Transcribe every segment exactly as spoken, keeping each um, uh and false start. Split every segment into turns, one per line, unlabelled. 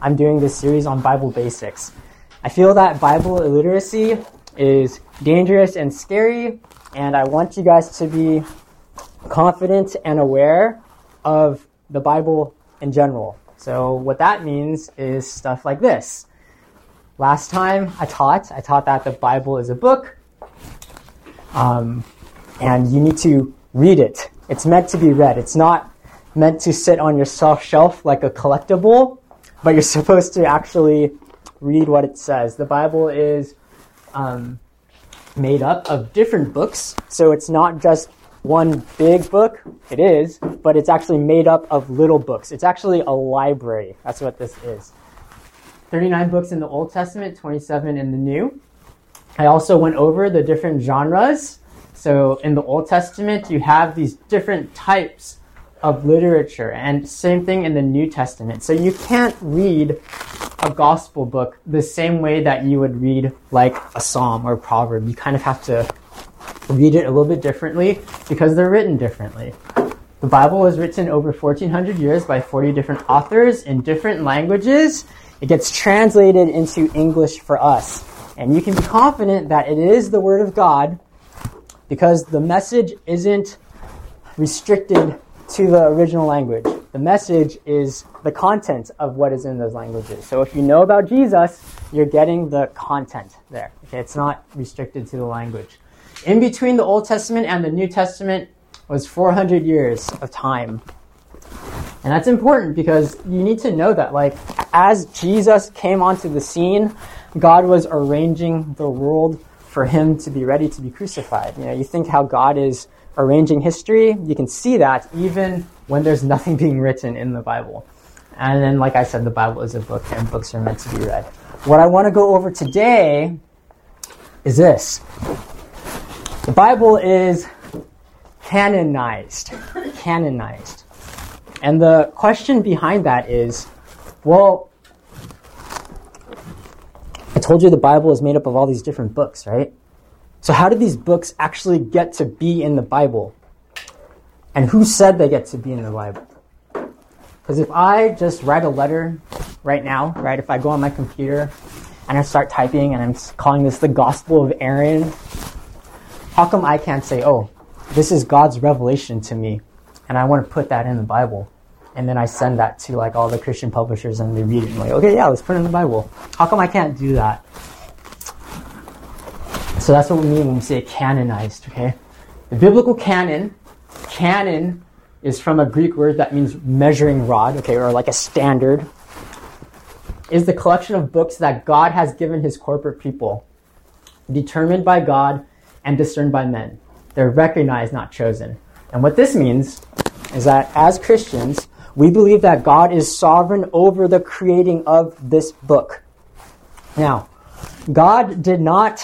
I'm doing this series on Bible basics. I feel that Bible illiteracy is dangerous and scary, and I want you guys to be confident and aware of the Bible in general. So what that means is stuff like this. Last time I taught, I taught that the Bible is a book, um, and you need to read it. It's meant to be read. It's not meant to sit on your shelf like a collectible, but you're supposed to actually read what it says. The Bible is um, made up of different books, so it's not just one big book. It is, but it's actually made up of little books. It's actually a library. That's what this is. thirty-nine books in the Old Testament, twenty-seven in the New. I also went over the different genres. So in the Old Testament, you have these different types of literature, and same thing in the New Testament. So you can't read a gospel book the same way that you would read like a psalm or a proverb. You kind of have to read it a little bit differently because they're written differently. The Bible was written over fourteen hundred years by forty different authors in different languages. It gets translated into English for us. And you can be confident that it is the Word of God because the message isn't restricted to the original language. The message is the content of what is in those languages. So if you know about Jesus, you're getting the content there. Okay, it's not restricted to the language. In between the Old Testament and the New Testament was four hundred years of time. And that's important because you need to know that, like, as Jesus came onto the scene, God was arranging the world for him to be ready to be crucified. You know, you think how God is arranging history, you can see that even when there's nothing being written in the Bible. And then, like I said, the Bible is a book and books are meant to be read. What I want to go over today is this. The Bible is canonized. Canonized. And the question behind that is, well, I told you the Bible is made up of all these different books, right? So how did these books actually get to be in the Bible? And who said they get to be in the Bible? Because if I just write a letter right now, right, if I go on my computer and I start typing and I'm calling this the Gospel of Aaron, how come I can't say, oh, this is God's revelation to me, and I want to put that in the Bible? And then I send that to like all the Christian publishers and they read it and like, okay, yeah, let's put it in the Bible. How come I can't do that? So that's what we mean when we say canonized, okay? The biblical canon, canon is from a Greek word that means measuring rod, okay, or like a standard, is the collection of books that God has given his corporate people, determined by God and discerned by men. They're recognized, not chosen. And what this means is that as Christians, we believe that God is sovereign over the creating of this book. Now, God did not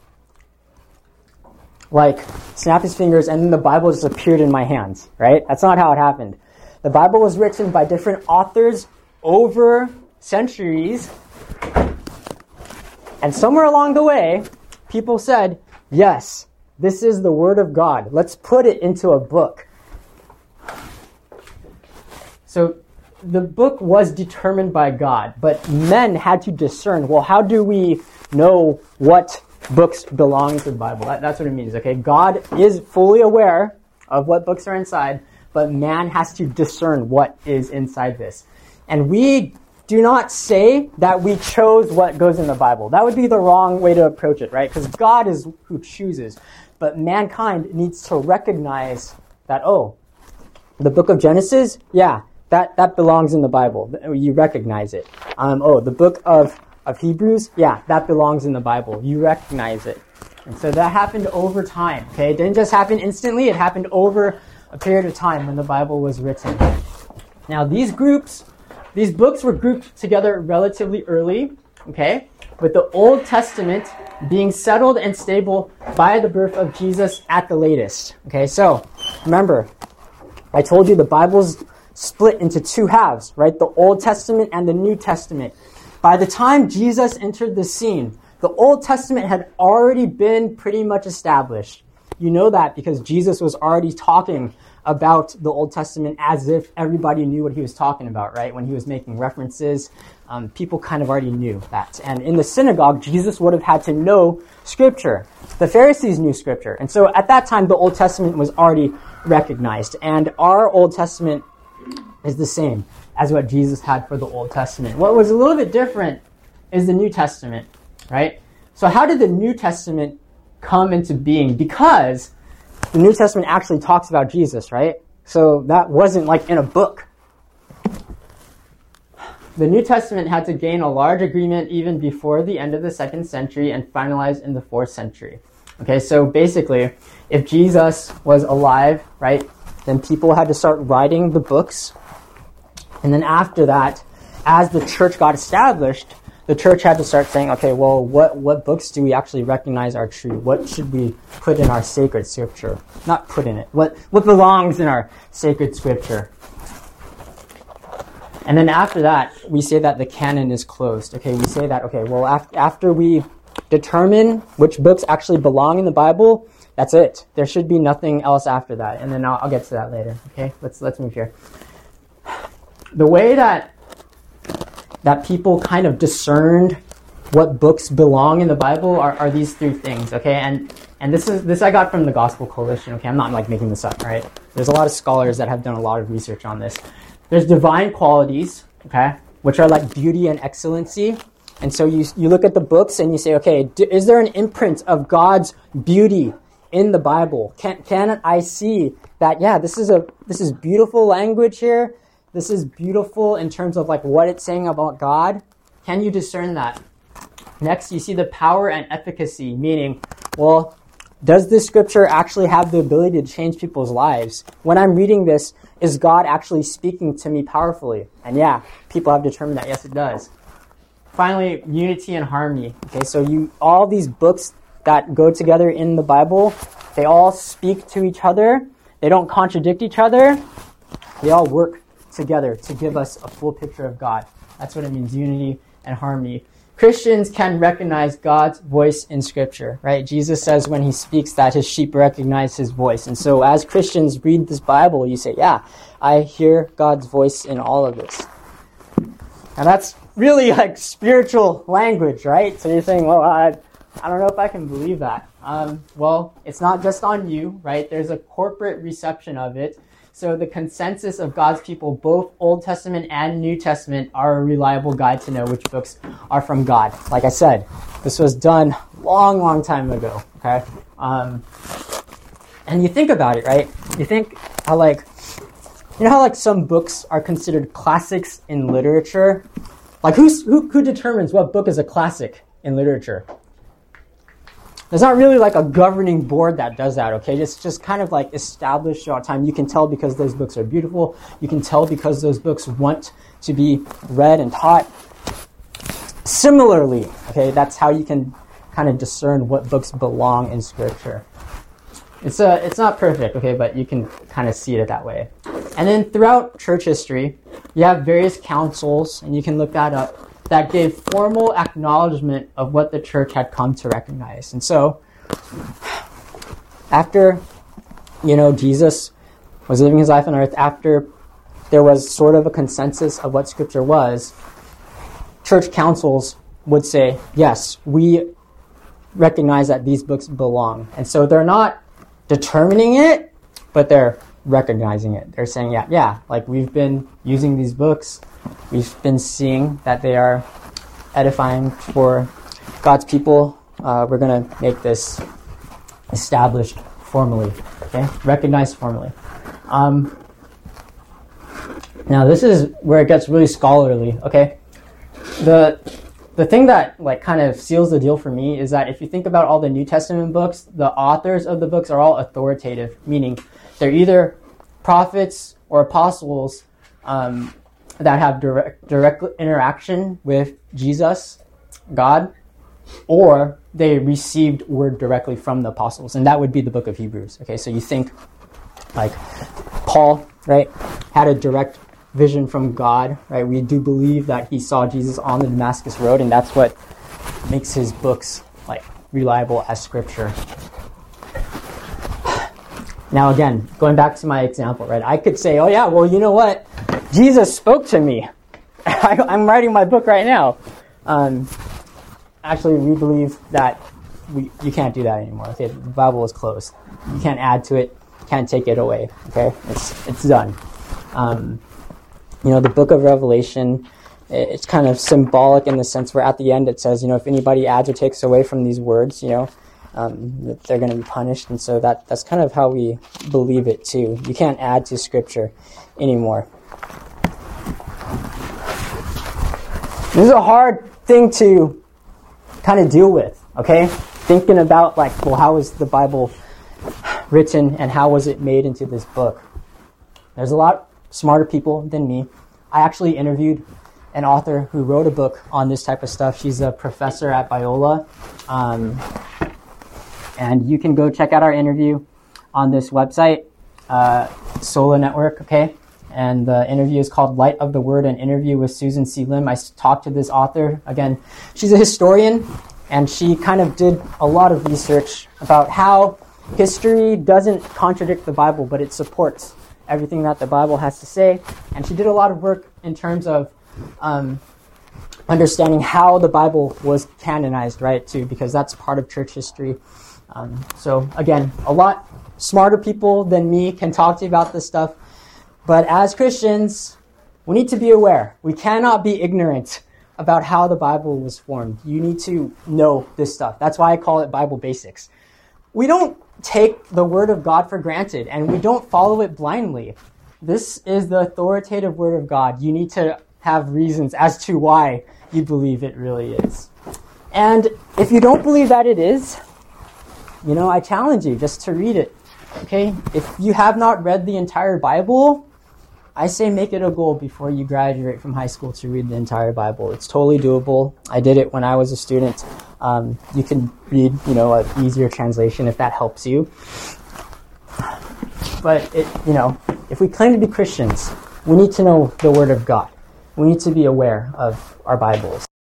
like snap his fingers and then the Bible just appeared in my hands, right? That's not how it happened. The Bible was written by different authors over centuries, and somewhere along the way, people said, yes, this is the Word of God. Let's put it into a book. So the book was determined by God, but men had to discern, well, how do we know what books belong to the Bible? That, that's what it means, okay? God is fully aware of what books are inside, but man has to discern what is inside this. And we do not say that we chose what goes in the Bible. That would be the wrong way to approach it, right? Because God is who chooses. But mankind needs to recognize that, oh, the book of Genesis, yeah, that, that belongs in the Bible. You recognize it. Um, oh, the book of, of Hebrews, yeah, that belongs in the Bible. You recognize it. And so that happened over time, okay? It didn't just happen instantly. It happened over a period of time when the Bible was written. Now, these groups, these books were grouped together relatively early, okay? With the Old Testament being settled and stable by the birth of Jesus at the latest. Okay, so remember, I told you the Bible's split into two halves, right? The Old Testament and the New Testament. By the time Jesus entered the scene, the Old Testament had already been pretty much established. You know that because Jesus was already talking about the Old Testament as if everybody knew what he was talking about, right? When he was making references, um, people kind of already knew that. And in the synagogue, Jesus would have had to know Scripture. The Pharisees knew Scripture. And so at that time, the Old Testament was already recognized. And our Old Testament is the same as what Jesus had for the Old Testament. What was a little bit different is the New Testament, right? So how did the New Testament come into being? Because the New Testament actually talks about Jesus, right? So that wasn't like in a book. The New Testament had to gain a large agreement even before the end of the second century and finalized in the fourth century. Okay, so basically, if Jesus was alive, right, then people had to start writing the books. And then after that, as the church got established, the church had to start saying, okay, well, what, what books do we actually recognize are true? What should we put in our sacred scripture? Not put in it. What, what belongs in our sacred scripture? And then after that, we say that the canon is closed. Okay, we say that, okay, well, af- after we determine which books actually belong in the Bible, that's it. There should be nothing else after that. And then I'll, I'll get to that later. Okay, let's let's move here. The way that that people kind of discerned what books belong in the Bible are, are these three things, okay? And and this is this I got from the Gospel Coalition, okay? I'm not like making this up, right? There's a lot of scholars that have done a lot of research on this. There's divine qualities, okay, which are like beauty and excellency. And so you you look at the books and you say, okay, d- is there an imprint of God's beauty in the Bible? Can can I see that, yeah, this is a this is beautiful language here. This is beautiful in terms of like what it's saying about God. Can you discern that? Next, you see the power and efficacy, meaning, well, does this scripture actually have the ability to change people's lives? When I'm reading this, is God actually speaking to me powerfully? And yeah, people have determined that, yes, it does. Finally, unity and harmony. Okay, so you all these books that go together in the Bible, they all speak to each other. They don't contradict each other. They all work together to give us a full picture of God. That's what it means, unity and harmony. Christians can recognize God's voice in Scripture, right? Jesus says when he speaks that his sheep recognize his voice. And so as Christians read this Bible, you say, yeah, I hear God's voice in all of this. And that's really like spiritual language, right? So you're saying, well, I, I don't know if I can believe that. Um, well, it's not just on you, right? There's a corporate reception of it. So the consensus of God's people, both Old Testament and New Testament, are a reliable guide to know which books are from God. Like I said, this was done long, long time ago, okay? Um, and you think about it, right? You think how like, you know how like some books are considered classics in literature? Like who's, who, who determines what book is a classic in literature? There's not really like a governing board that does that, okay? It's just kind of like established throughout time. You can tell because those books are beautiful. You can tell because those books want to be read and taught. Similarly, okay, that's how you can kind of discern what books belong in Scripture. It's a, it's not perfect, okay, but you can kind of see it that way. And then throughout church history, you have various councils, and you can look that up, that gave formal acknowledgement of what the church had come to recognize. And so, after, you know, Jesus was living his life on earth, after there was sort of a consensus of what Scripture was, church councils would say, yes, we recognize that these books belong. And so they're not determining it, but they're recognizing it. They're saying, yeah, yeah, like we've been using these books. We've been seeing that they are edifying for God's people. Uh, we're going to make this established formally, okay? Recognized formally. Um, now, this is where it gets really scholarly, okay? The the thing that like kind of seals the deal for me is that if you think about all the New Testament books, the authors of the books are all authoritative, meaning they're either prophets or apostles um, that have direct direct interaction with Jesus, God, or they received word directly from the apostles, and that would be the book of Hebrews. Okay, so you think like Paul, right, had a direct vision from God, right? We do believe that he saw Jesus on the Damascus Road, and that's what makes his books like reliable as Scripture. Now again, going back to my example, right? I could say, oh yeah, well, you know what? Jesus spoke to me. I, I'm writing my book right now. Um, actually, we believe that we, you can't do that anymore. Okay, the Bible is closed. You can't add to it. Can't take it away. Okay, it's it's done. Um, you know, the book of Revelation, it's kind of symbolic in the sense where at the end it says, you know, if anybody adds or takes away from these words, you know, um, they're going to be punished. And so that that's kind of how we believe it too. You can't add to Scripture anymore. This is a hard thing to kind of deal with, okay? Thinking about, like, well, how was the Bible written and how was it made into this book? There's a lot smarter people than me. I actually interviewed an author who wrote a book on this type of stuff. She's a professor at Biola. Um, and you can go check out our interview on this website, uh, Sola Network, okay? And the interview is called Light of the Word, an interview with Susan C. Lim. I talked to this author. Again, she's a historian, and she kind of did a lot of research about how history doesn't contradict the Bible, but it supports everything that the Bible has to say. And she did a lot of work in terms of um, understanding how the Bible was canonized, right, too, because that's part of church history. Um, so, again, a lot smarter people than me can talk to you about this stuff. But as Christians, we need to be aware. We cannot be ignorant about how the Bible was formed. You need to know this stuff. That's why I call it Bible basics. We don't take the Word of God for granted, and we don't follow it blindly. This is the authoritative Word of God. You need to have reasons as to why you believe it really is. And if you don't believe that it is, you know, I challenge you just to read it. Okay? If you have not read the entire Bible, I say make it a goal before you graduate from high school to read the entire Bible. It's totally doable. I did it when I was a student. Um, you can read, you know, an easier translation if that helps you. But, it, you know, if we claim to be Christians, we need to know the Word of God. We need to be aware of our Bibles.